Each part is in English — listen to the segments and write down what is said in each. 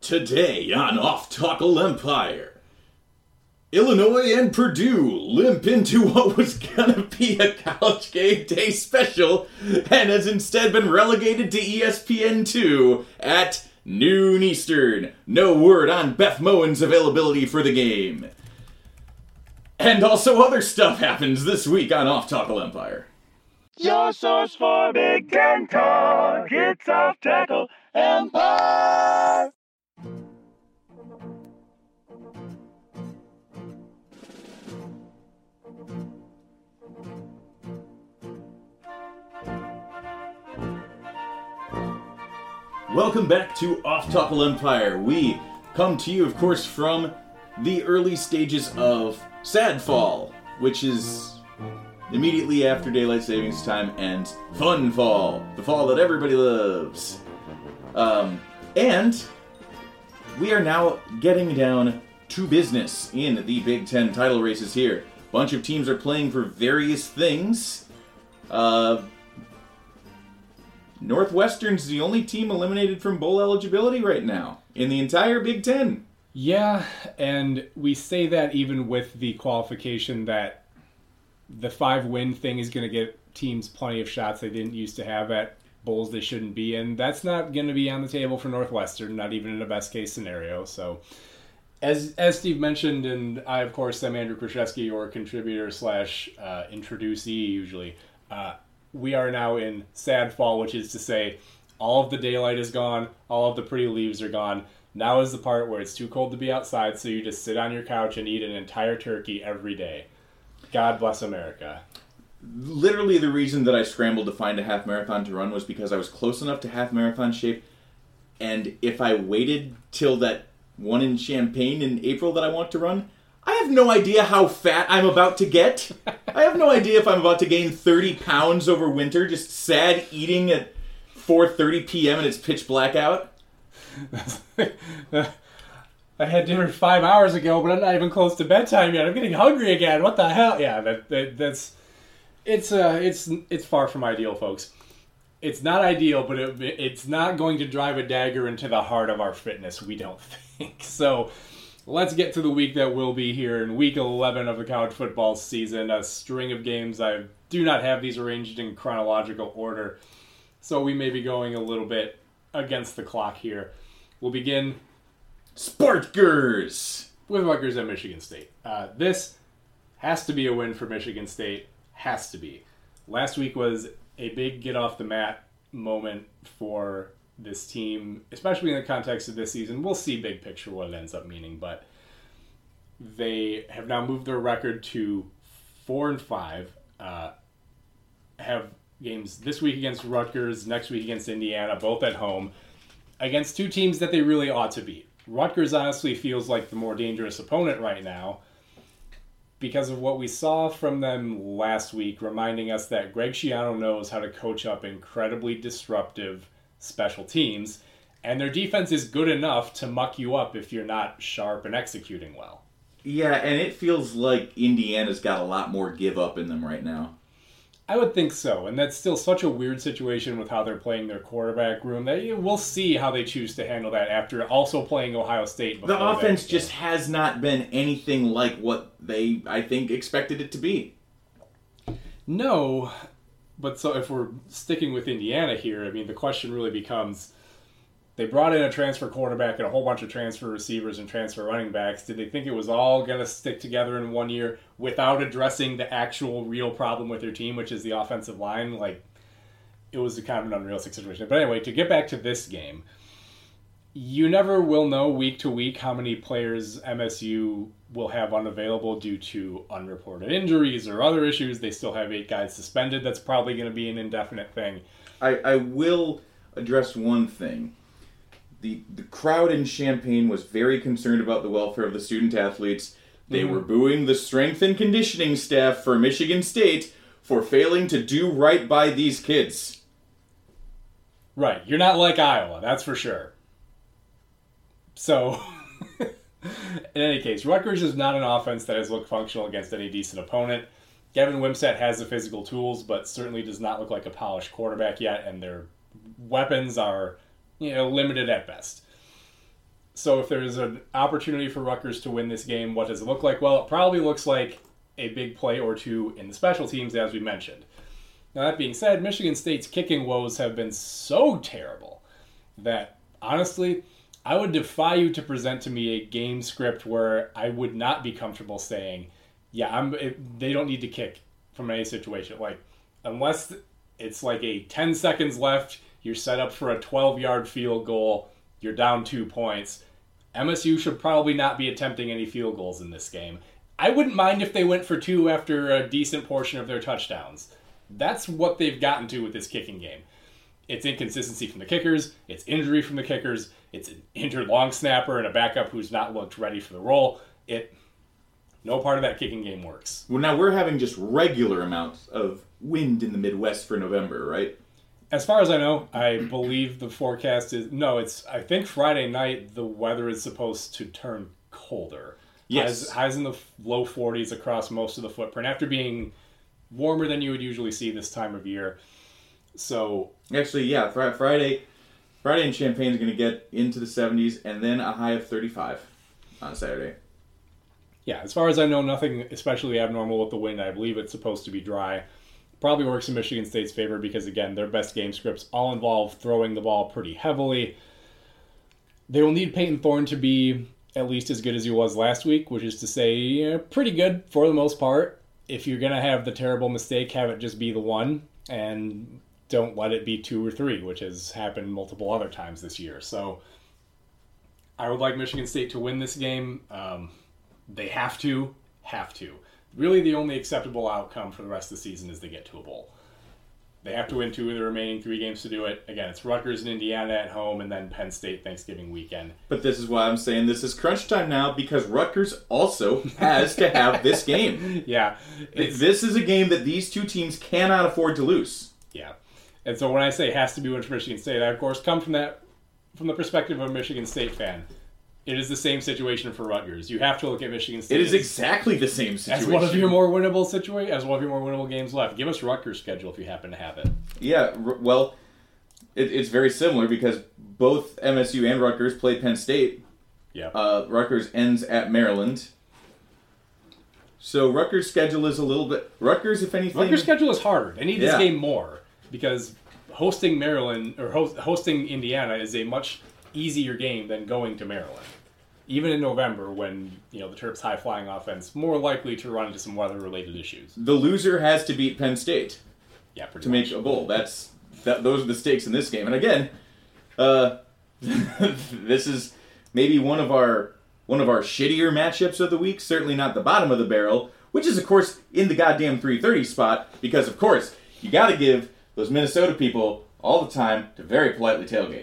Today on Off Tackle Empire, Illinois and Purdue limp into what was gonna be a College Game Day special and has instead been relegated to ESPN2 at noon Eastern. No word on Beth Moen's availability for the game. And also other stuff happens this week on Off Tackle Empire. Your source for Big Ten talk, it's Off Tackle Empire. Welcome back to Off Tackle Empire. We come to you, of course, from the early stages of Sad Fall, which is immediately after Daylight Savings Time, and Fun Fall, the fall that everybody loves. And we are now getting down to business in the Big Ten title races here. A bunch of teams are playing for various things. Northwestern's the only team eliminated from bowl eligibility right now in the entire Big Ten. Yeah, and we say that even with the qualification that the 5-win thing is going to get teams plenty of shots they didn't used to have at bowls they shouldn't be in. That's not going to be on the table for Northwestern, not even in a best-case scenario. So, as Steve mentioned, and I, of course, am Andrew Krzyzewski, your contributor / introducee usually, we are now in Sad Fall, which is to say all of the daylight is gone, all of the pretty leaves are gone. Now is the part where it's too cold to be outside, so you just sit on your couch and eat an entire turkey every day. God bless America. Literally the reason that I scrambled to find a half marathon to run was because I was close enough to half marathon shape, and if I waited till that one in Champaign in April that I want to run, I have no idea how fat I'm about to get. I have no idea if I'm about to gain 30 pounds over winter, just sad eating at 4:30 p.m. and it's pitch black out. I had dinner 5 hours ago, but I'm not even close to bedtime yet. I'm getting hungry again. What the hell? Yeah, it's far from ideal, folks. It's not ideal, but it's not going to drive a dagger into the heart of our fitness, we don't think. So let's get to the week that will be here in week 11 of the college football season. A string of games. I do not have these arranged in chronological order, so we may be going a little bit against the clock here. We'll begin Sparkers with Rutgers at Michigan State. This has to be a win for Michigan State. Has to be. Last week was a big get off the mat moment for this team, especially in the context of this season. We'll see big picture what it ends up meaning, but they have now moved their record to 4-5. Have games this week against Rutgers, next week against Indiana, both at home, against two teams that they really ought to beat. Rutgers honestly feels like the more dangerous opponent right now because of what we saw from them last week, reminding us that Greg Schiano knows how to coach up incredibly disruptive special teams, and their defense is good enough to muck you up if you're not sharp and executing well. Yeah, and it feels like Indiana's got a lot more give up in them right now. I would think so, and that's still such a weird situation with how they're playing their quarterback room that we'll see how they choose to handle that after also playing Ohio State. The offense just has not been anything like what they, I think, expected it to be. No, but so if we're sticking with Indiana here, I mean, the question really becomes, they brought in a transfer quarterback and a whole bunch of transfer receivers and transfer running backs. Did they think it was all going to stick together in 1 year without addressing the actual real problem with their team, which is the offensive line? Like, it was a kind of an unrealistic situation. But anyway, to get back to this game, you never will know week to week how many players MSU will have unavailable due to unreported injuries or other issues. They still have 8 guys suspended. That's probably going to be an indefinite thing. I will address one thing. The crowd in Champaign was very concerned about the welfare of the student athletes. They were booing the strength and conditioning staff for Michigan State for failing to do right by these kids. Right. You're not like Iowa, that's for sure. So, in any case, Rutgers is not an offense that has looked functional against any decent opponent. Gavin Wimsatt has the physical tools, but certainly does not look like a polished quarterback yet, and their weapons are limited at best. So if there's an opportunity for Rutgers to win this game, what does it look like? Well, it probably looks like a big play or two in the special teams, as we mentioned. Now, that being said, Michigan State's kicking woes have been so terrible that, honestly, I would defy you to present to me a game script where I would not be comfortable saying, yeah, they don't need to kick from any situation. Like, unless it's like a 10 seconds left, you're set up for a 12-yard field goal, you're down 2 points. MSU should probably not be attempting any field goals in this game. I wouldn't mind if they went for 2 after a decent portion of their touchdowns. That's what they've gotten to with this kicking game. It's inconsistency from the kickers, it's injury from the kickers, it's an injured long snapper and a backup who's not looked ready for the role. No part of that kicking game works. Well, now we're having just regular amounts of wind in the Midwest for November, right? As far as I know, I believe the forecast is... No, I think Friday night the weather is supposed to turn colder. Yes. Highs in the low 40s across most of the footprint after being warmer than you would usually see this time of year. So... Actually, yeah, Friday in Champaign is going to get into the 70s and then a high of 35 on Saturday. Yeah, as far as I know, nothing especially abnormal with the wind. I believe it's supposed to be dry. Probably works in Michigan State's favor because, again, their best game scripts all involve throwing the ball pretty heavily. They will need Peyton Thorne to be at least as good as he was last week, which is to say pretty good for the most part. If you're going to have the terrible mistake, have it just be the one, and don't let it be 2 or 3, which has happened multiple other times this year. So I would like Michigan State to win this game. They have to. Really, the only acceptable outcome for the rest of the season is they get to a bowl. They have to win 2 of the remaining 3 games to do it. Again, it's Rutgers and Indiana at home, and then Penn State Thanksgiving weekend. But this is why I'm saying this is crunch time now, because Rutgers also has to have this game. Yeah. This is a game that these two teams cannot afford to lose. Yeah. And so when I say has to be win for Michigan State, I, of course, come from the perspective of a Michigan State fan. It is the same situation for Rutgers. You have to look at Michigan State. It is exactly the same situation. As one of your more winnable games left. Give us Rutgers' schedule if you happen to have it. Yeah, well, it's very similar because both MSU and Rutgers played Penn State. Yeah. Rutgers ends at Maryland. So Rutgers' schedule is a little bit... Rutgers, if anything... Rutgers' schedule is harder. They need this game more because hosting Maryland or hosting Indiana is a much easier game than going to Maryland. Even in November, when the Terps' high-flying offense more likely to run into some weather-related issues. The loser has to beat Penn State. Yeah, pretty to much. Make a bowl. Those are the stakes in this game. And again, this is maybe one of our shittier matchups of the week. Certainly not the bottom of the barrel, which is of course in the goddamn 3:30 spot because of course you got to give those Minnesota people all the time to very politely tailgate.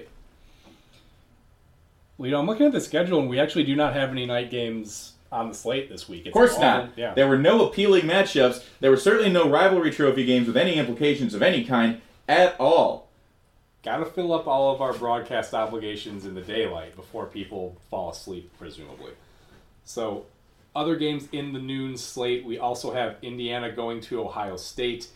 Well, I'm looking at the schedule, and we actually do not have any night games on the slate this week. Of course not. Yeah. There were no appealing matchups. There were certainly no rivalry trophy games with any implications of any kind at all. Got to fill up all of our broadcast obligations in the daylight before people fall asleep, presumably. So, other games in the noon slate, we also have Indiana going to Ohio State.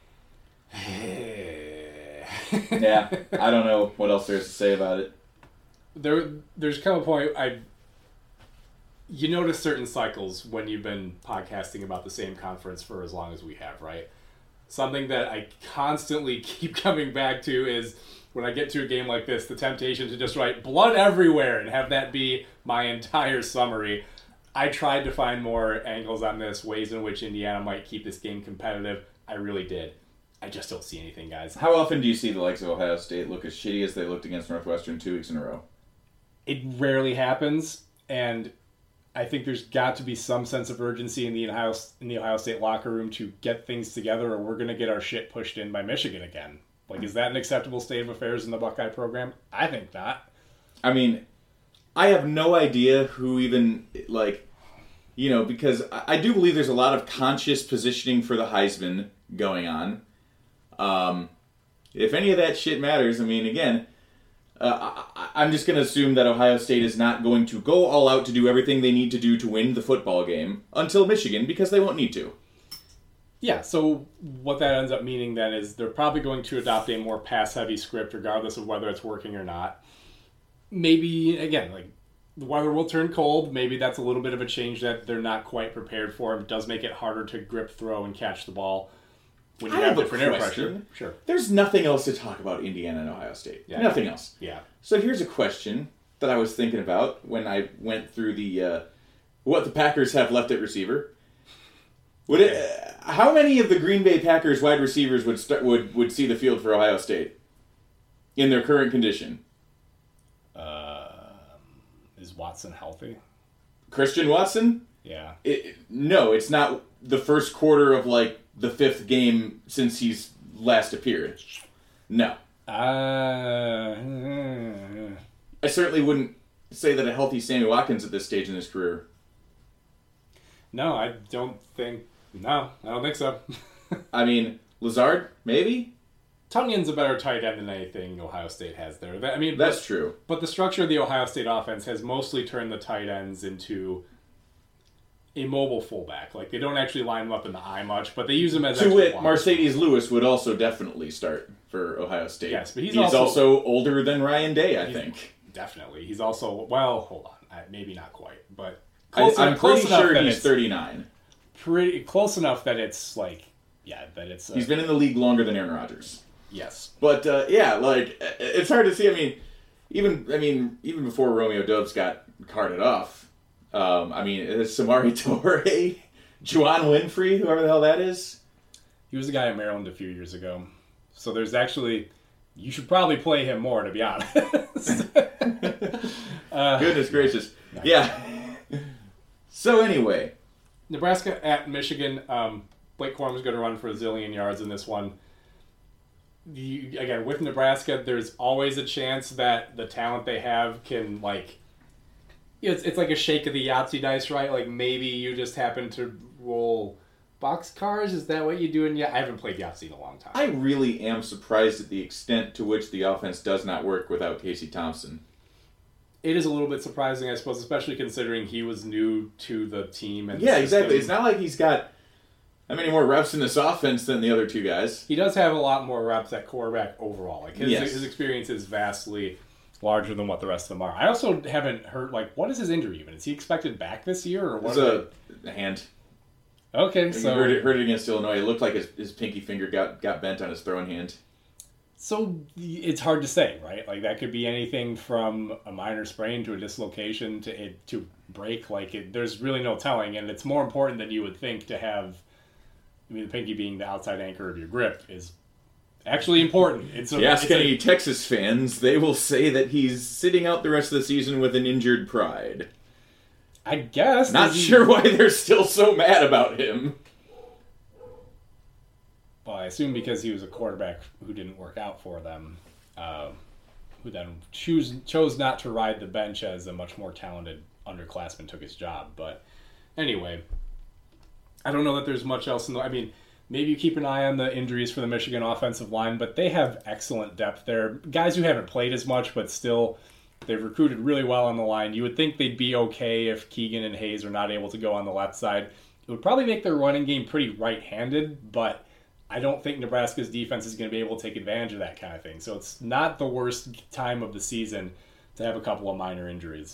Yeah, I don't know what else there's to say about it. There's kind of a point you notice certain cycles when you've been podcasting about the same conference for as long as we have, right? Something that I constantly keep coming back to is when I get to a game like this, the temptation to just write blood everywhere and have that be my entire summary. I tried to find more angles on this, ways in which Indiana might keep this game competitive. I really did. I just don't see anything, guys. How often do you see the likes of Ohio State look as shitty as they looked against Northwestern 2 weeks in a row? It rarely happens, and I think there's got to be some sense of urgency in the Ohio State locker room to get things together, or we're going to get our shit pushed in by Michigan again. Like, is that an acceptable state of affairs in the Buckeye program? I think not. I mean, I have no idea who even, because I do believe there's a lot of conscious positioning for the Heisman going on. If any of that shit matters, I mean, again... I'm just going to assume that Ohio State is not going to go all out to do everything they need to do to win the football game until Michigan, because they won't need to. Yeah, so what that ends up meaning then is they're probably going to adopt a more pass-heavy script regardless of whether it's working or not. Maybe, again, the weather will turn cold. Maybe that's a little bit of a change that they're not quite prepared for. It does make it harder to grip, throw, and catch the ball when you I have have a different air question. pressure. Sure. There's nothing else to talk about Indiana and Ohio State. Yeah. Nothing else. Yeah. So here's a question that I was thinking about when I went through the what the Packers have left at receiver. How many of the Green Bay Packers wide receivers would see the field for Ohio State in their current condition? Is Watson healthy? Christian Watson? Yeah. No, it's not the first quarter of like the 5th game since he's last appeared. No. I certainly wouldn't say that a healthy Sammy Watkins at this stage in his career. No, I don't think so. I mean, Lazard, maybe? Tunyon's a better tight end than anything Ohio State has there. That's true. But the structure of the Ohio State offense has mostly turned the tight ends into a mobile fullback. Like, they don't actually line them up in the eye much, but they use them as To extra wit, blockers. Mercedes Lewis would also definitely start for Ohio State. Yes, but he's also older than Ryan Day, I think. Definitely. He's also, well, hold on. Maybe not quite, but I'm pretty sure that he's it's 39. pretty close enough that it's like, that it's... He's been in the league longer than Aaron Rodgers. Yes. But, it's hard to see. Even before Romeo Doubs got carted off, Samari Torre, Juwan Winfrey, whoever the hell that is. He was a guy at Maryland a few years ago. So there's actually... You should probably play him more, to be honest. Goodness gracious. Yeah. So anyway. Nebraska at Michigan. Blake Corum's going to run for a zillion yards in this one. Again, with Nebraska, there's always a chance that the talent they have can, like... It's like a shake of the Yahtzee dice, right? Like, maybe you just happen to roll... boxcars? Is that what you do? I haven't played Yahtzee in a long time. I really am surprised at the extent to which the offense does not work without Casey Thompson. It is a little bit surprising, I suppose, especially considering he was new to the team. And yeah, exactly. It's not like he's got how many more reps in this offense than the other two guys. He does have a lot more reps at quarterback overall. Like his experience is vastly larger than what the rest of them are. I also haven't heard, like, what is his injury even? Is he expected back this year? Or what? It's a hand. Okay, so... He heard it against Illinois. It looked like his pinky finger got bent on his throwing hand. So it's hard to say, right? Like, that could be anything from a minor sprain to a dislocation to break. Like, there's really no telling, and it's more important than you would think to have... the pinky being the outside anchor of your grip is actually important. Ask any Texas fans, they will say that he's sitting out the rest of the season with an injured pride. I guess. Not sure why they're still so mad about him. Well, I assume because he was a quarterback who didn't work out for them, who then chose not to ride the bench as a much more talented underclassman took his job. But anyway, I don't know that there's much else maybe you keep an eye on the injuries for the Michigan offensive line, but they have excellent depth there. Guys who haven't played as much, but still... They've recruited really well on the line. You would think they'd be okay if Keegan and Hayes are not able to go on the left side. It would probably make their running game pretty right-handed, but I don't think Nebraska's defense is going to be able to take advantage of that kind of thing. So it's not the worst time of the season to have a couple of minor injuries.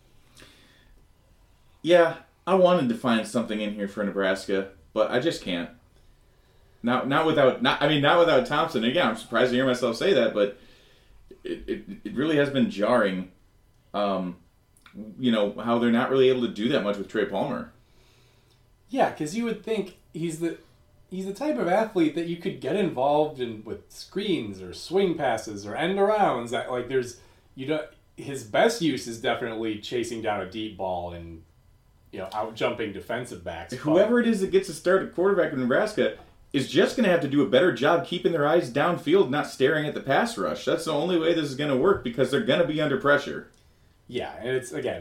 Yeah, I wanted to find something in here for Nebraska, but I just can't. Not without Thompson. Again, I'm surprised to hear myself say that, but it really has been jarring, how they're not really able to do that much with Trey Palmer. Yeah, because you would think he's the type of athlete that you could get involved in with screens or swing passes or end arounds. That his best use is definitely chasing down a deep ball and out jumping defensive backs. Whoever it is that gets a start at quarterback in Nebraska is just going to have to do a better job keeping their eyes downfield, not staring at the pass rush. That's the only way this is going to work because they're going to be under pressure. Yeah, and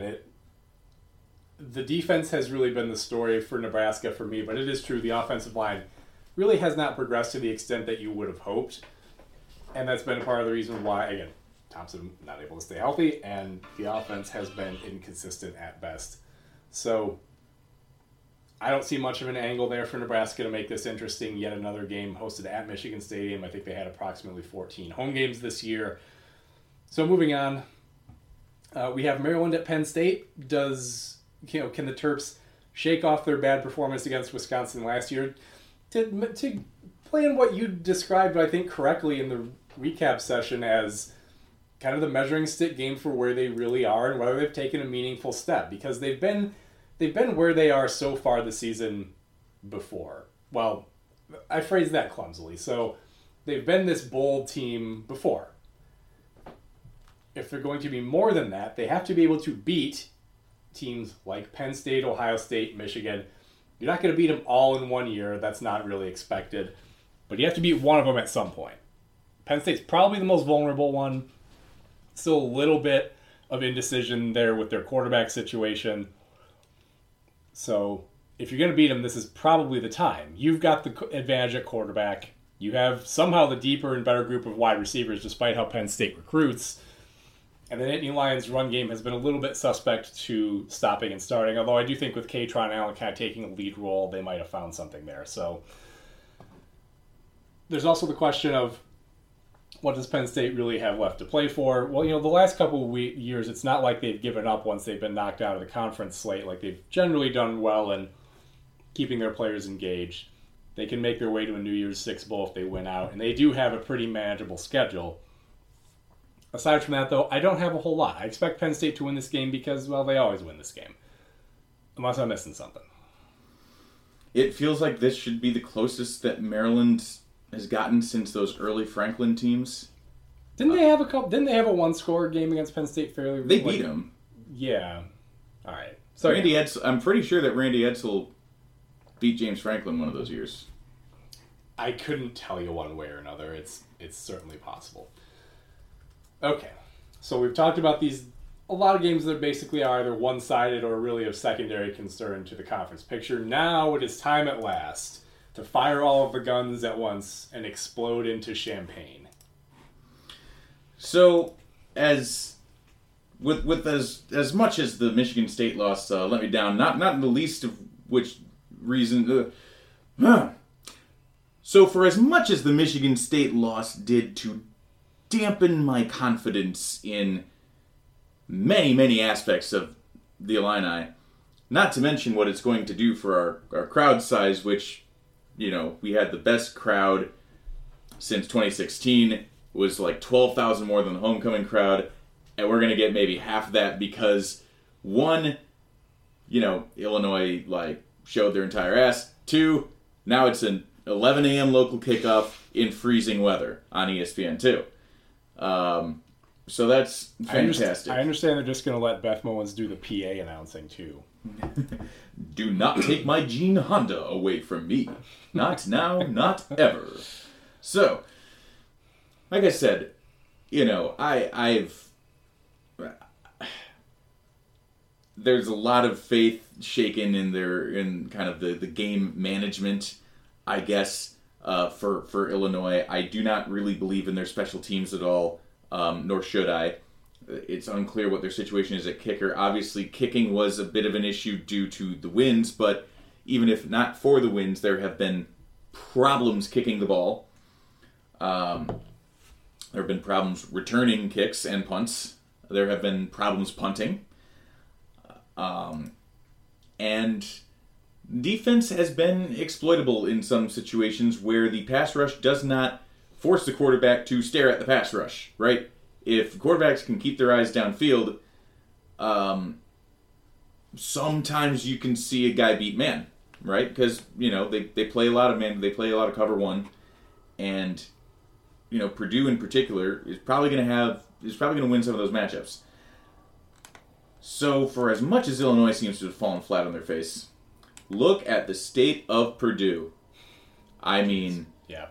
the defense has really been the story for Nebraska for me, but it is true the offensive line really has not progressed to the extent that you would have hoped, and that's been part of the reason why, again, Thompson not able to stay healthy, and the offense has been inconsistent at best. So I don't see much of an angle there for Nebraska to make this interesting. Yet another game hosted at Michigan Stadium. I think they had approximately 14 home games this year. So moving on, We have Maryland at Penn State. Can the Terps shake off their bad performance against Wisconsin last year to play in what you described, I think, correctly in the recap session as kind of the measuring stick game for where they really are and whether they've taken a meaningful step, because they've been where they are so far this season before. Well, I phrased that clumsily. So they've been this bold team before. If they're going to be more than that, they have to be able to beat teams like Penn State, Ohio State, Michigan. You're not going to beat them all in one year. That's not really expected. But you have to beat one of them at some point. Penn State's probably the most vulnerable one. Still a little bit of indecision there with their quarterback situation. So if you're going to beat them, this is probably the time. You've got the advantage at quarterback. You have somehow the deeper and better group of wide receivers, despite how Penn State recruits. And the Nittany Lions' run game has been a little bit suspect to stopping and starting, although I do think with Katron Allen kind of taking a lead role, they might have found something there. So there's also the question of, what does Penn State really have left to play for? Well, the last couple of years, it's not like they've given up once they've been knocked out of the conference slate. Like, they've generally done well in keeping their players engaged. They can make their way to a New Year's Six Bowl if they win out, and they do have a pretty manageable schedule. Aside from that, though, I don't have a whole lot. I expect Penn State to win this game because, well, they always win this game. Unless I'm missing something. It feels like this should be the closest that Maryland has gotten since those early Franklin teams. Didn't they have a one-score game against Penn State fairly? They beat them. Yeah. All right. So I'm pretty sure that Randy Edsall beat James Franklin one of those years. I couldn't tell you one way or another. It's certainly possible. Okay. So we've talked about a lot of games that basically are either one-sided or really of secondary concern to the conference picture. Now it is time at last to fire all of the guns at once and explode into champagne. So, as much as the Michigan State loss let me down, not in the least of which reason. So, for as much as the Michigan State loss did to dampen my confidence in many, many aspects of the Illini, not to mention what it's going to do for our crowd size, which, we had the best crowd since 2016. It was like 12,000 more than the homecoming crowd. And we're going to get maybe half that because, one, Illinois, showed their entire ass. Two, now it's an 11 a.m. local kickoff in freezing weather on ESPN2. So that's fantastic. I understand they're just going to let Beth Mowins do the PA announcing, too. Do not take my Gene Honda away from me. Not now, not ever. So, like I said, I've there's a lot of faith shaken in kind of the game management, I guess, for Illinois. I do not really believe in their special teams at all, nor should I. It's unclear what their situation is at kicker. Obviously, kicking was a bit of an issue due to the winds, but even if not for the winds, there have been problems kicking the ball. There have been problems returning kicks and punts. There have been problems punting. And defense has been exploitable in some situations where the pass rush does not force the quarterback to stare at the pass rush, right? If quarterbacks can keep their eyes downfield, sometimes you can see a guy beat man, right? Because, they play a lot of man, they play a lot of cover one, and, Purdue in particular is probably going to win some of those matchups. So, for as much as Illinois seems to have fallen flat on their face, look at the state of Purdue. I mean, yeah.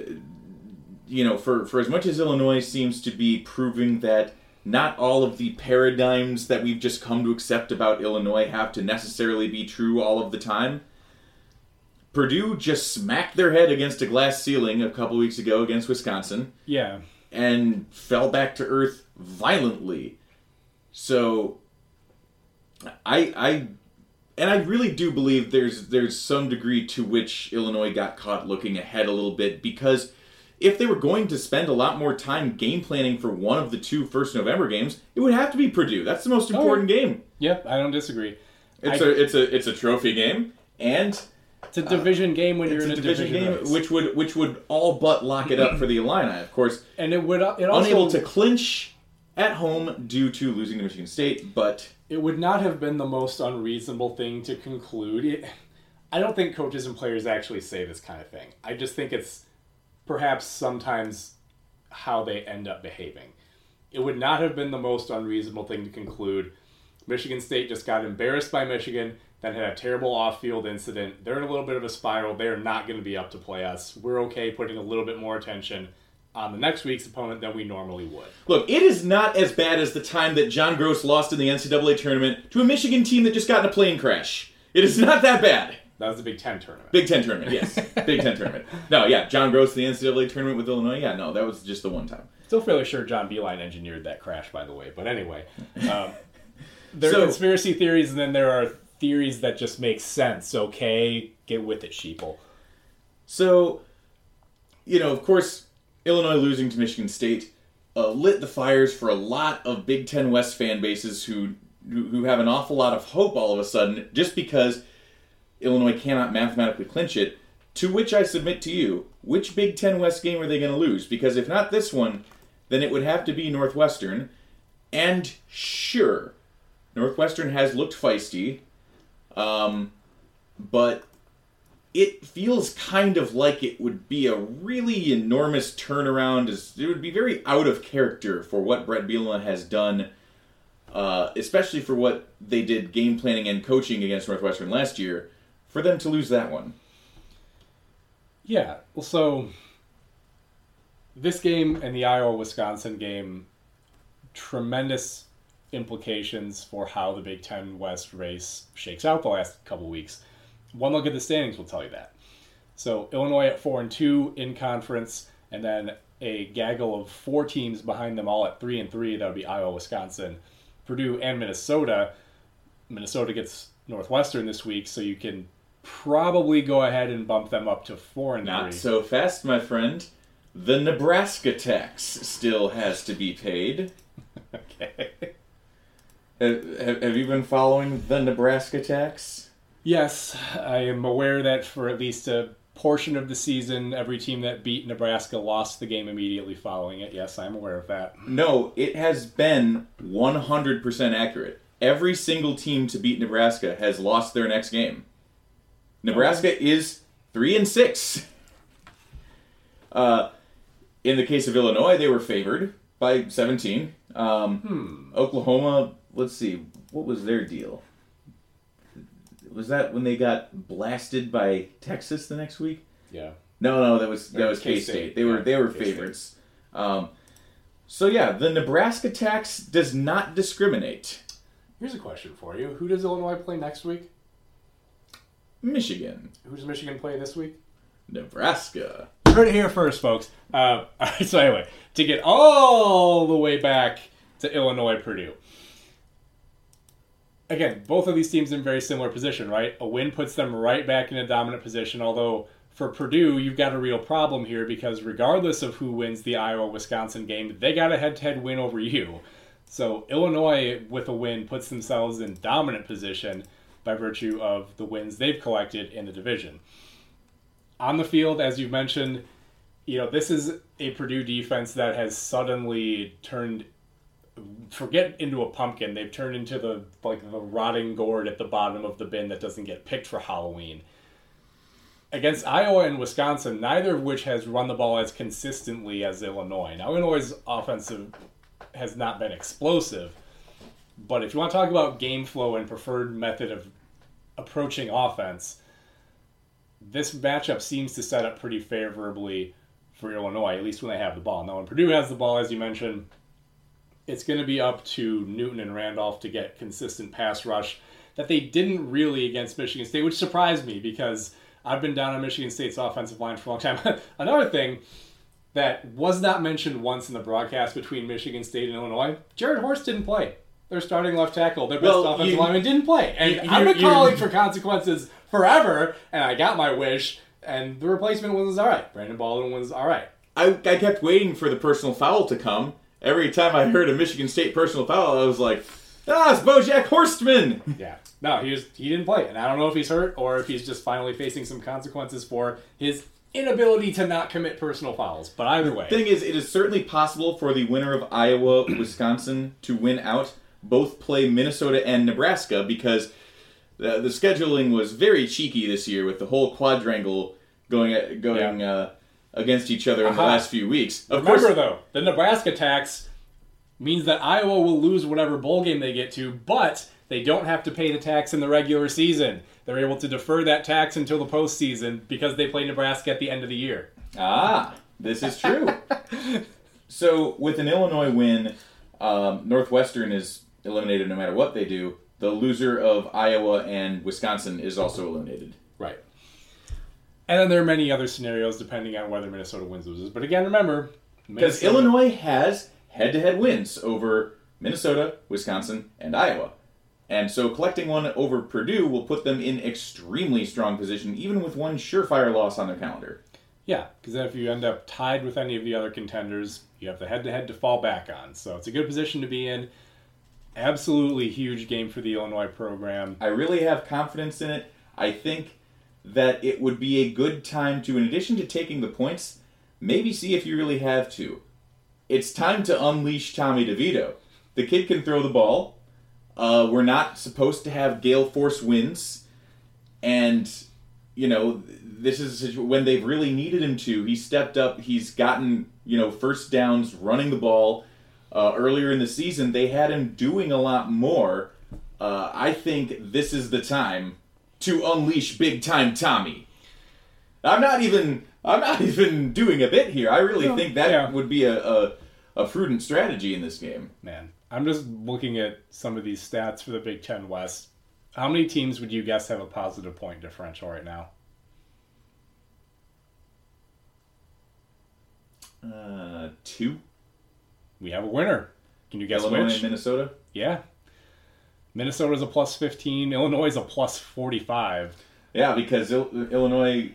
For as much as Illinois seems to be proving that not all of the paradigms that we've just come to accept about Illinois have to necessarily be true all of the time, Purdue just smacked their head against a glass ceiling a couple weeks ago against Wisconsin. Yeah. And fell back to earth violently. So, I really do believe there's some degree to which Illinois got caught looking ahead a little bit because if they were going to spend a lot more time game planning for one of the 2 first November games, it would have to be Purdue. That's the most important game. Yep, I don't disagree. It's a trophy game, and it's a division game when you're in a division game, race. which would all but lock it up for the Illini, of course. And it also unable to clinch at home due to losing to Michigan State, but it would not have been the most unreasonable thing to conclude. I don't think coaches and players actually say this kind of thing. I just think it's perhaps sometimes how they end up behaving. It would not have been the most unreasonable thing to conclude. Michigan State just got embarrassed by Michigan, then had a terrible off-field incident. They're in a little bit of a spiral. They're not going to be up to play us. We're okay putting a little bit more attention on the next week's opponent than we normally would. Look, it is not as bad as the time that John Gross lost in the NCAA tournament to a Michigan team that just got in a plane crash. It is not that bad. That was the Big Ten tournament. Big Ten tournament, yes. Big Ten tournament. No, yeah, John Gross in the NCAA tournament with Illinois. Yeah, no, that was just the one time. Still fairly sure John Beilein engineered that crash, by the way. But anyway, there are conspiracy theories, and then there are theories that just make sense. Okay, get with it, sheeple. So, of course, Illinois losing to Michigan State lit the fires for a lot of Big Ten West fan bases who have an awful lot of hope all of a sudden just because Illinois cannot mathematically clinch it, to which I submit to you, which Big Ten West game are they going to lose? Because if not this one, then it would have to be Northwestern. And sure, Northwestern has looked feisty, but it feels kind of like it would be a really enormous turnaround. It would be very out of character for what Brett Bielema has done, especially for what they did game planning and coaching against Northwestern last year, for them to lose that one. Yeah, well, so this game and the Iowa-Wisconsin game, tremendous implications for how the Big Ten West race shakes out the last couple weeks. One look at the standings will tell you that. So Illinois at 4-2 in conference, and then a gaggle of 4 teams behind them all at 3-3. That would be Iowa, Wisconsin, Purdue, and Minnesota. Minnesota gets Northwestern this week, so you can probably go ahead and bump them up to 4-3. Not so fast, my friend. The Nebraska tax still has to be paid. Okay. Have you been following the Nebraska tax? Yes, I am aware that for at least a portion of the season, every team that beat Nebraska lost the game immediately following it. Yes, I'm aware of that. No, it has been 100% accurate. Every single team to beat Nebraska has lost their next game. Nebraska is 3-6. In the case of Illinois, they were favored by 17. Oklahoma, let's see, what was their deal? Was that when they got blasted by Texas the next week? Yeah. No, that was K-State. They were favorites. So yeah, the Nebraska tax does not discriminate. Here's a question for you: who does Illinois play next week? Michigan. Who does Michigan play this week? Nebraska. You heard it here first, folks. So anyway, to get all the way back to Illinois, Purdue. Again, both of these teams in very similar position, right? A win puts them right back in a dominant position, although for Purdue, you've got a real problem here because regardless of who wins the Iowa-Wisconsin game, they got a head-to-head win over you. So Illinois, with a win, puts themselves in dominant position by virtue of the wins they've collected in the division. On the field, as you've mentioned, this is a Purdue defense that has suddenly turned, forget into a pumpkin, they've turned into the rotting gourd at the bottom of the bin that doesn't get picked for Halloween. Against Iowa and Wisconsin, neither of which has run the ball as consistently as Illinois. Now, Illinois' offensive has not been explosive, but if you want to talk about game flow and preferred method of approaching offense, this matchup seems to set up pretty favorably for Illinois, at least when they have the ball. Now, when Purdue has the ball, as you mentioned, it's going to be up to Newton and Randolph to get consistent pass rush that they didn't really against Michigan State, which surprised me because I've been down on Michigan State's offensive line for a long time. Another thing that was not mentioned once in the broadcast between Michigan State and Illinois, Jared Horst didn't play. Their starting left tackle, their best offensive lineman, didn't play. And I've been calling for consequences forever, and I got my wish, and the replacement was all right. Brandon Baldwin was all right. I kept waiting for the personal foul to come. Every time I heard a Michigan State personal foul, I was like, it's Bojack Horstman! Yeah. No, he didn't play. And I don't know if he's hurt or if he's just finally facing some consequences for his inability to not commit personal fouls. But either way. The thing is, it is certainly possible for the winner of Iowa, Wisconsin to win out. Both play Minnesota and Nebraska because the scheduling was very cheeky this year with the whole quadrangle going against each other in the last few weeks. Remember, though, the Nebraska tax means that Iowa will lose whatever bowl game they get to, but they don't have to pay the tax in the regular season. They're able to defer that tax until the postseason because they play Nebraska at the end of the year. This is true. So, with an Illinois win, Northwestern is eliminated no matter what they do. The loser of Iowa and Wisconsin is also eliminated. Right. And then there are many other scenarios depending on whether Minnesota wins or loses. But again, remember... Because Illinois has head-to-head wins over Minnesota, Wisconsin, and Iowa. And so collecting one over Purdue will put them in extremely strong position, even with one surefire loss on their calendar. Yeah, because then if you end up tied with any of the other contenders, you have the head-to-head to fall back on. So it's a good position to be in. Absolutely huge game for the Illinois program. I really have confidence in it. I think that it would be a good time to, in addition to taking the points, maybe see if you really have to. It's time to unleash Tommy DeVito. The kid can throw the ball. We're not supposed to have gale force winds. And, this is a situation when they've really needed him to. He stepped up. He's gotten, first downs, running the ball. Earlier in the season, they had him doing a lot more. I think this is the time to unleash big-time Tommy. I'm not even doing a bit here. I really think that would be a prudent strategy in this game. Man, I'm just looking at some of these stats for the Big Ten West. How many teams would you guess have a positive point differential right now? 2. We have a winner. Can you guess Illinois which? and Minnesota? Yeah. Minnesota's a plus 15. Illinois is a plus 45. Yeah, because Illinois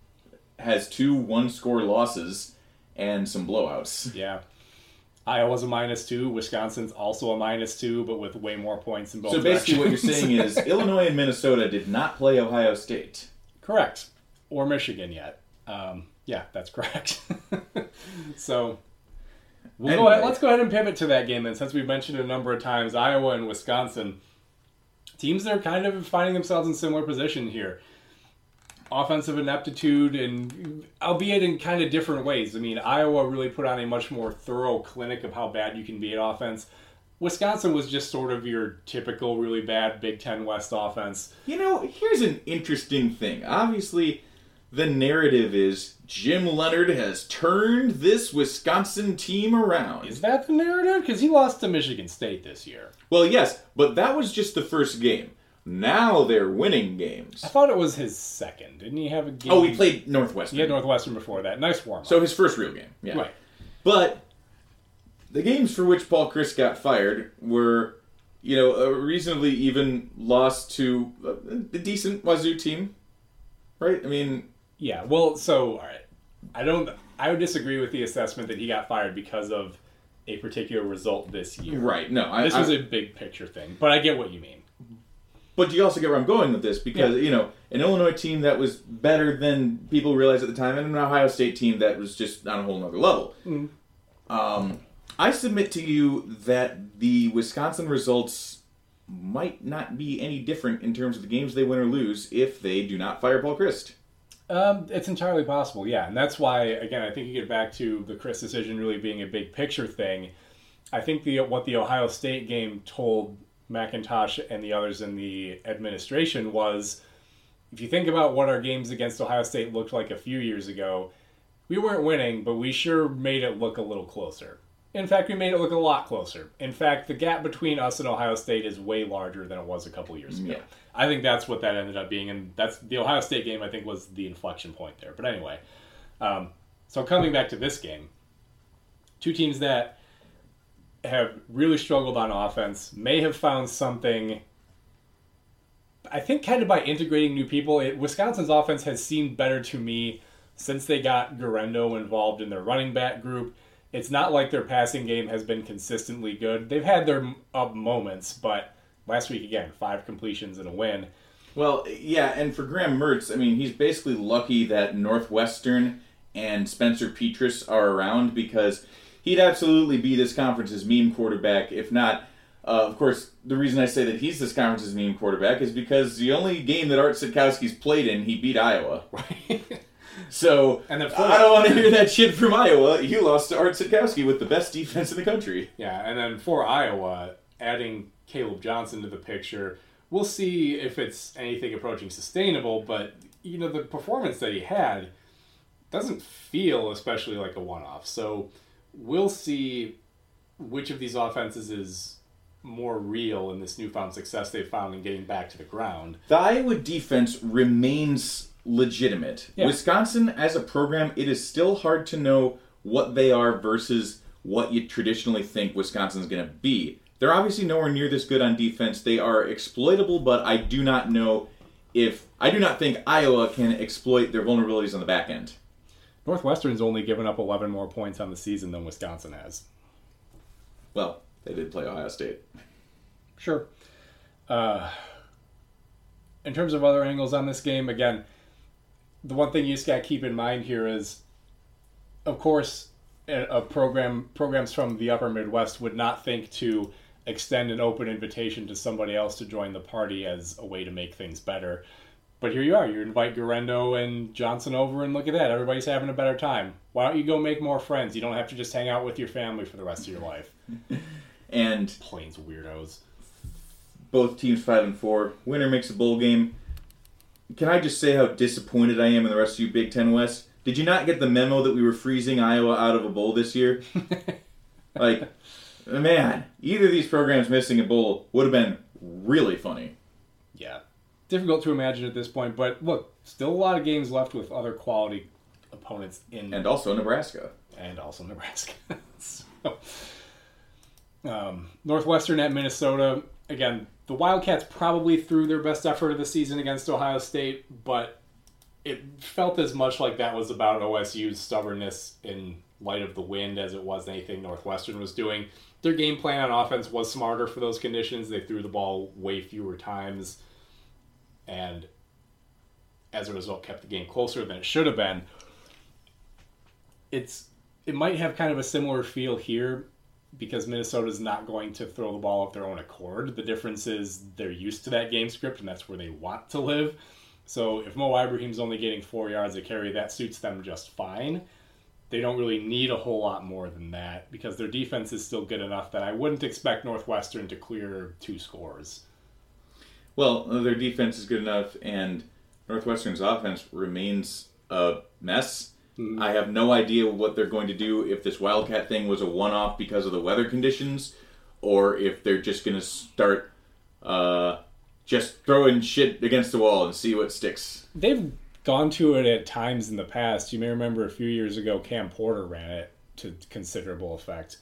has 2 one-score losses and some blowouts. Yeah. Iowa's a -2. Wisconsin's also a -2, but with way more points in both directions. So basically what you're saying is Illinois and Minnesota did not play Ohio State. Correct. Or Michigan yet. Yeah, that's correct. So... let's go ahead and pivot to that game then, since we've mentioned it a number of times. Iowa and Wisconsin. Teams that are kind of finding themselves in similar position here. Offensive ineptitude, and albeit in kind of different ways. I mean, Iowa really put on a much more thorough clinic of how bad you can be at offense. Wisconsin was just sort of your typical really bad Big Ten West offense. Here's an interesting thing. Obviously, the narrative is Jim Leonhard has turned this Wisconsin team around. Is that the narrative? Because he lost to Michigan State this year. Well, yes, but that was just the first game. Now they're winning games. I thought it was his second. Didn't he have a game? Oh, he played Northwestern. He had Northwestern before that. Nice warm-up. So his first real game. Yeah. Right. But the games for which Paul Chryst got fired were, a reasonably even loss to a decent Wazoo team. Right? I mean... Yeah, well, so, all right. I would disagree with the assessment that he got fired because of a particular result this year. Right, no. This was a big picture thing, but I get what you mean. But you also get where I'm going with this because, an Illinois team that was better than people realized at the time and an Ohio State team that was just on a whole nother level. Mm. I submit to you that the Wisconsin results might not be any different in terms of the games they win or lose if they do not fire Paul Chryst. It's entirely possible, yeah. And that's why, again, I think you get back to the Chryst decision really being a big picture thing. I think what the Ohio State game told McIntosh and the others in the administration was, if you think about what our games against Ohio State looked like a few years ago, we weren't winning, but we sure made it look a little closer. In fact, we made it look a lot closer. In fact, the gap between us and Ohio State is way larger than it was a couple years ago. Yeah. I think that's what that ended up being, and that's the Ohio State game, I think, was the inflection point there. But anyway, so coming back to this game, two teams that have really struggled on offense may have found something, I think, kind of by integrating new people. Wisconsin's offense has seemed better to me since they got Garendo involved in their running back group, it's not like their passing game has been consistently good. They've had their up moments, but last week, again, 5 completions and a win. Well, yeah, and for Graham Mertz, I mean, he's basically lucky that Northwestern and Spencer Petras are around, because he'd absolutely be this conference's meme quarterback. If not, of course, the reason I say that he's this conference's meme quarterback is because the only game that Art Sitkowski's played in, he beat Iowa. So, and I don't want to hear that shit from Iowa. You lost to Art Sitkowski with the best defense in the country. Yeah, and then for Iowa, adding Caleb Johnson to the picture, we'll see if it's anything approaching sustainable, but, you know, the performance that he had doesn't feel especially like a one-off. So we'll see which of these offenses is more real in this newfound success they've found in getting back to the ground. The Iowa defense remains legitimate. Yeah. Wisconsin, as a program, it is still hard to know what they are versus what you traditionally think Wisconsin's going to be. They're obviously nowhere near this good on defense. They are exploitable, but I do not think Iowa can exploit their vulnerabilities on the back end. Northwestern's only given up 11 more points on the season than Wisconsin has. Well, they did play Ohio State. Sure. In terms of other angles on this game, again, the one thing you just got to keep in mind here is, of course, programs from the upper Midwest would not think to extend an open invitation to somebody else to join the party as a way to make things better. But here you are. You invite Garendo and Johnson over, and look at that. Everybody's having a better time. Why don't you go make more friends? You don't have to just hang out with your family for the rest of your life. And Plains weirdos. Both teams 5-4. Winner makes a bowl game. Can I just say how disappointed I am in the rest of you Big Ten West? Did you not get the memo that we were freezing Iowa out of a bowl this year? Like, man, either of these programs missing a bowl would have been really funny. Yeah. Difficult to imagine at this point, but look, still a lot of games left with other quality opponents in... And also Nebraska. So, Northwestern at Minnesota. Again, the Wildcats probably threw their best effort of the season against Ohio State, but it felt as much like that was about OSU's stubbornness in light of the wind as it was anything Northwestern was doing. Their game plan on offense was smarter for those conditions. They threw the ball way fewer times, and as a result kept the game closer than it should have been. It might have kind of a similar feel here because Minnesota's not going to throw the ball of their own accord. The difference is they're used to that game script, and that's where they want to live. So if Mo Ibrahim's only getting 4 yards a carry, that suits them just fine. They don't really need a whole lot more than that because their defense is still good enough that I wouldn't expect Northwestern to clear 2 scores. Well, their defense is good enough, and Northwestern's offense remains a mess. Mm-hmm. I have no idea what they're going to do if this Wildcat thing was a one-off because of the weather conditions, or if they're just going to start just throwing shit against the wall and see what sticks. They've gone to it at times in the past. You may remember a few years ago, Cam Porter ran it to considerable effect.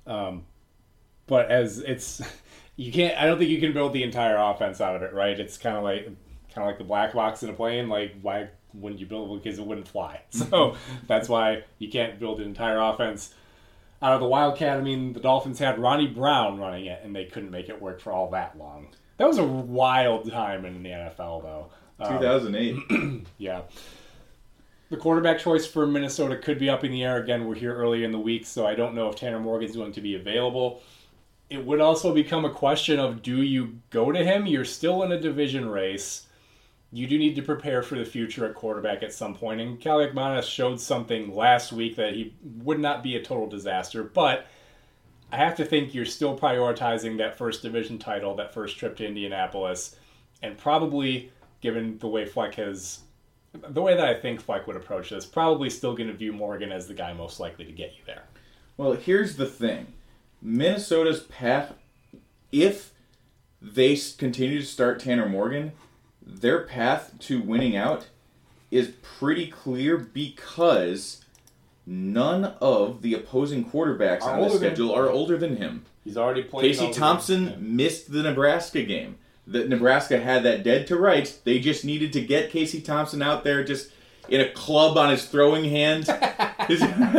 But as it's... You can't. I don't think you can build the entire offense out of it, right? It's kind of like the black box in a plane. Like, why wouldn't you build it? Because it wouldn't fly. So that's why you can't build an entire offense out of the Wildcat. I mean, the Dolphins had Ronnie Brown running it, and they couldn't make it work for all that long. That was a wild time in the NFL, though. 2008. Yeah. The quarterback choice for Minnesota could be up in the air again. We're here early in the week, so I don't know if Tanner Morgan's going to be available. It would also become a question of, do you go to him? You're still in a division race. You do need to prepare for the future at quarterback at some point. And Cal Ekmanis showed something last week that he would not be a total disaster. But I have to think you're still prioritizing that first division title, that first trip to Indianapolis. And probably, given the way the way that I think Fleck would approach this, probably still going to view Morgan as the guy most likely to get you there. Well, here's the thing. Minnesota's path, if they continue to start Tanner Morgan, their path to winning out is pretty clear because none of the opposing quarterbacks on the schedule are older than him. He's already played. Casey Thompson missed the Nebraska game. Nebraska had that dead to rights. They just needed to get Casey Thompson out there. Just in a club on his throwing hand. He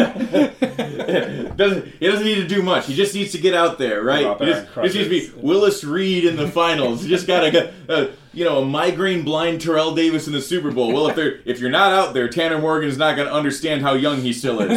doesn't need to do much. He just needs to get out there, right? He just needs to be Willis Reed in the finals. He just got a migraine blind Terrell Davis in the Super Bowl. Well, if you're not out there, Tanner Morgan is not going to understand how young he still is.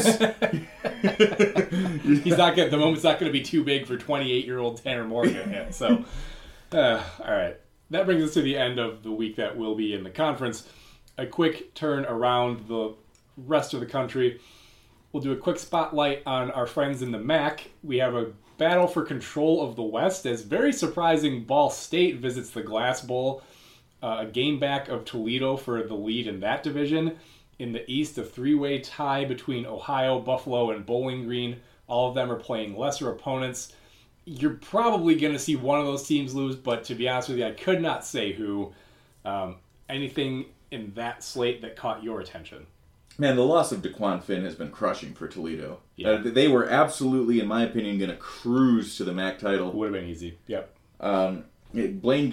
The moment's not going to be too big for 28-year-old Tanner Morgan yet. So, all right. That brings us to the end of the week that will be in the conference. A quick turn around the rest of the country. We'll do a quick spotlight on our friends in the MAC. We have a battle for control of the West as very surprising Ball State visits the Glass Bowl, a game back of Toledo for the lead in that division. In the East, a three-way tie between Ohio, Buffalo, and Bowling Green. All of them are playing lesser opponents. You're probably going to see one of those teams lose, but to be honest with you, I could not say who. Anything in that slate that caught your attention? Man, the loss of DeQuan Finn has been crushing for Toledo. Yeah. They were absolutely, in my opinion, going to cruise to the MAC title. Would have been easy. Yep. Brett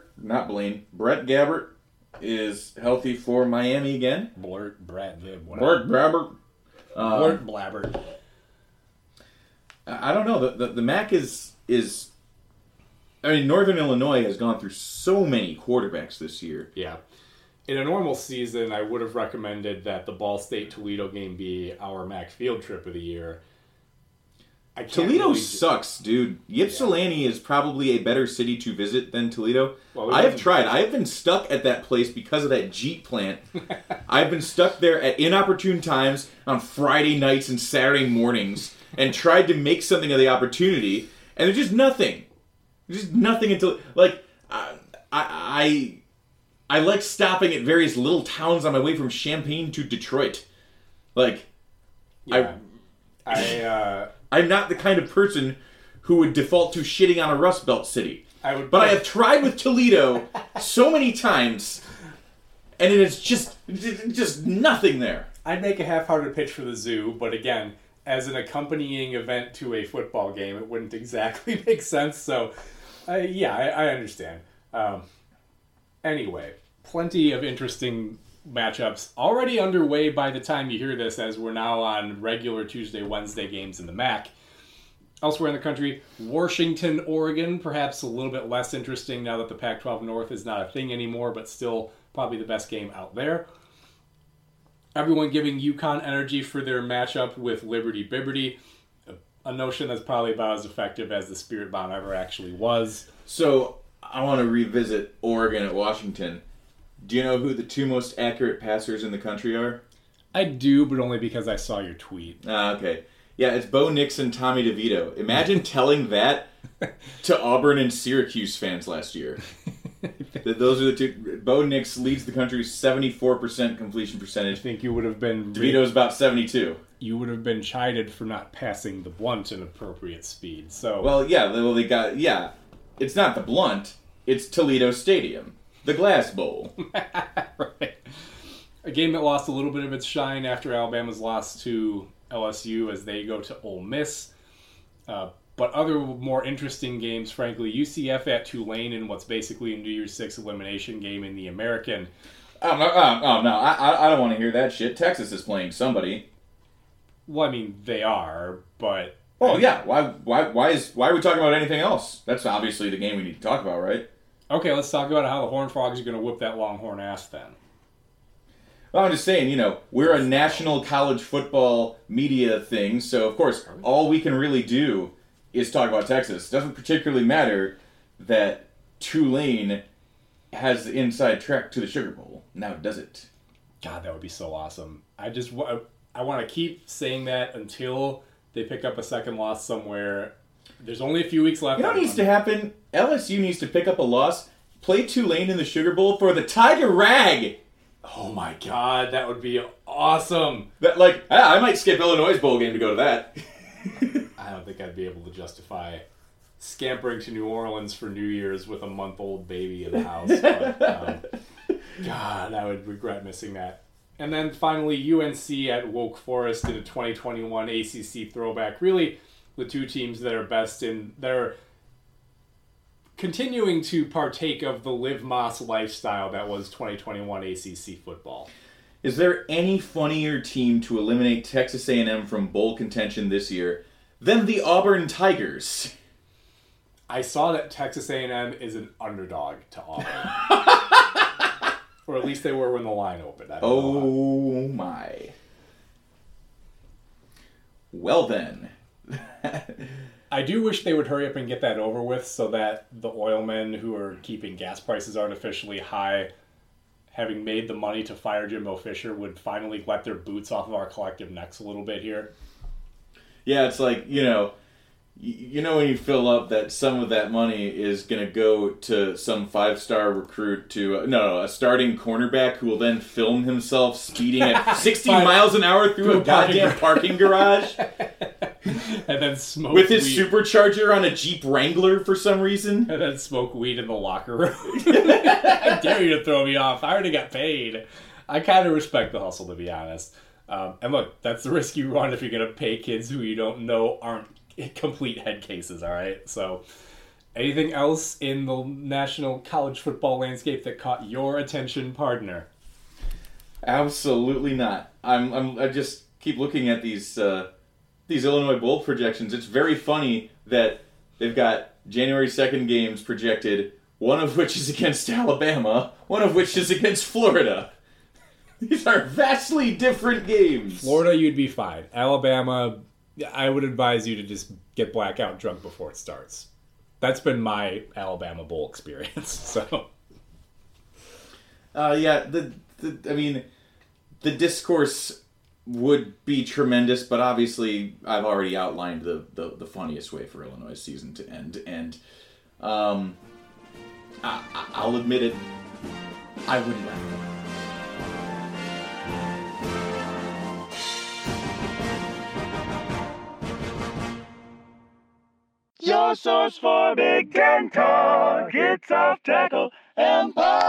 Gabbert is healthy for Miami again. Blurt Gabbert. Blabbert. I don't know. The MAC is. I mean, Northern Illinois has gone through so many quarterbacks this year. Yeah. In a normal season, I would have recommended that the Ball State-Toledo game be our MAC field trip of the year. Toledo sucks, dude. Ypsilanti is probably a better city to visit than Toledo. Well, I have tried. I have been stuck at that place because of that Jeep plant. I've been stuck there at inopportune times on Friday nights and Saturday mornings and tried to make something of the opportunity, and there's just nothing. There's just nothing until, like, I like stopping at various little towns on my way from Champaign to Detroit. Like, yeah. I'm not the kind of person who would default to shitting on a Rust Belt city. But I have tried with Toledo so many times, and it is just nothing there. I'd make a half-hearted pitch for the zoo, but again, as an accompanying event to a football game, it wouldn't exactly make sense. So, I understand. Anyway, plenty of interesting matchups already underway by the time you hear this, as we're now on regular Tuesday, Wednesday games in the MAC. Elsewhere in the country, Washington, Oregon, perhaps a little bit less interesting now that the Pac-12 North is not a thing anymore, but still probably the best game out there. Everyone giving UConn energy for their matchup with Liberty Bibberty, a notion that's probably about as effective as the Spirit Bomb ever actually was. So, I want to revisit Oregon at Washington. Do you know who the two most accurate passers in the country are? I do, but only because I saw your tweet. Okay. Yeah, it's Bo Nix and Tommy DeVito. Imagine telling that to Auburn and Syracuse fans last year. Those are the two. Bo Nix leads the country's 74% completion percentage. I think you would have been... DeVito's about 72. You would have been chided for not passing the blunt in appropriate speed. So, well, they got... Yeah, it's not the blunt. It's Toledo Stadium. The Glass Bowl. Right. A game that lost a little bit of its shine after Alabama's loss to LSU as they go to Ole Miss. But other more interesting games, frankly, UCF at Tulane in what's basically a New Year's Six elimination game in the American. Oh, no. I don't want to hear that shit. Texas is playing somebody. Well, I mean, they are, but... Oh, yeah. Why are we talking about anything else? That's obviously the game we need to talk about, right? Okay, let's talk about how the Horned Frogs are going to whip that Longhorn ass then. Well, I'm just saying, we're a national college football media thing, so of course, all we can really do is talk about Texas. It doesn't particularly matter that Tulane has the inside track to the Sugar Bowl. Now, does it? God, that would be so awesome. I want to keep saying that until they pick up a second loss somewhere. There's only a few weeks left. You know what needs to happen? LSU needs to pick up a loss, play Tulane in the Sugar Bowl for the Tiger Rag. Oh my God, that would be awesome. I might skip Illinois' bowl game to go to that. I don't think I'd be able to justify scampering to New Orleans for New Year's with a month-old baby in the house. But, God, I would regret missing that. And then finally, UNC at Woke Forest in a 2021 ACC throwback. Really, the two teams that are best in... They're continuing to partake of the Liv Moss lifestyle that was 2021 ACC football. Is there any funnier team to eliminate Texas A&M from bowl contention this year than the Auburn Tigers? I saw that Texas A&M is an underdog to Auburn. Or at least they were when the line opened. I don't know. Oh my. Well then. I do wish they would hurry up and get that over with so that the oil men who are keeping gas prices artificially high, having made the money to fire Jimbo Fisher, would finally let their boots off of our collective necks a little bit here. Yeah, it's like, you know when you fill up that some of that money is going to go to some 5-star recruit to, a starting cornerback who will then film himself speeding at 60 miles an hour through a goddamn parking garage. And then smoke with his weed. Supercharger on a Jeep Wrangler for some reason. And then smoke weed in the locker room. I dare you to throw me off. I already got paid. I kind of respect the hustle, to be honest. And look, that's the risk you run if you're going to pay kids who you don't know aren't complete head cases, all right? So, anything else in the national college football landscape that caught your attention, partner? Absolutely not. I just keep looking at these Illinois Bowl projections. It's very funny that they've got January 2nd games projected, one of which is against Alabama, one of which is against Florida. These are vastly different games. Florida, you'd be fine. Alabama, I would advise you to just get blackout drunk before it starts. That's been my Alabama Bowl experience. So, yeah, the discourse would be tremendous, but obviously I've already outlined the funniest way for Illinois' season to end, and I'll admit it, I wouldn't laugh. Your source for Big Ten talk. It's Off Tackle Empire.